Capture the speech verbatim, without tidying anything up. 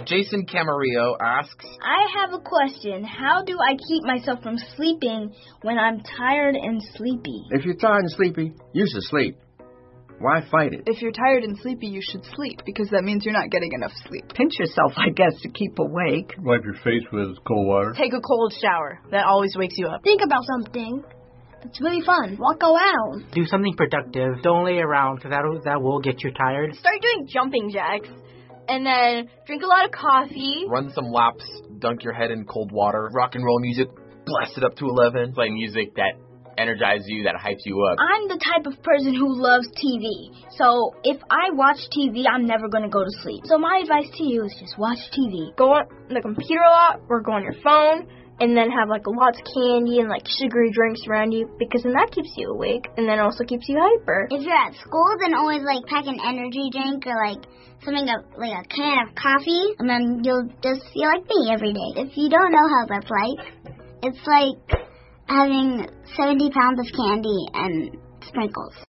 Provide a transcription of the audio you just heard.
Jason Camarillo asks, I have a question. How do I keep myself from sleeping when I'm tired and sleepy? If you're tired and sleepy, you should sleep. Why fight it? If you're tired and sleepy, you should sleep, because that means you're not getting enough sleep. Pinch yourself, I guess, to keep awake. Wipe your face with cold water. Take a cold shower. That always wakes you up. Think about something. It's really fun. Walk around. Do something productive. Don't lay around, because that, that will get you tired. Start doing jumping jacks. And then drink a lot of coffee. Run some laps. Dunk your head in cold water. Rock and roll music. Blast it up to eleven. Play music that energizes you, that hypes you up. I'm the type of person who loves T V. So if I watch T V, I'm never going to go to sleep. So my advice to you is just watch T V. Go on the computer a lot or go on your phone. And then have, like, lots of candy and, like, sugary drinks around you. Because then that keeps you awake. And then also keeps you hyper. If you're at school, then always, like, pack an energy drink or, like, something like a can of coffee. And then you'll just feel like me every day. If you don't know how that's like, it's like having seventy pounds of candy and sprinkles.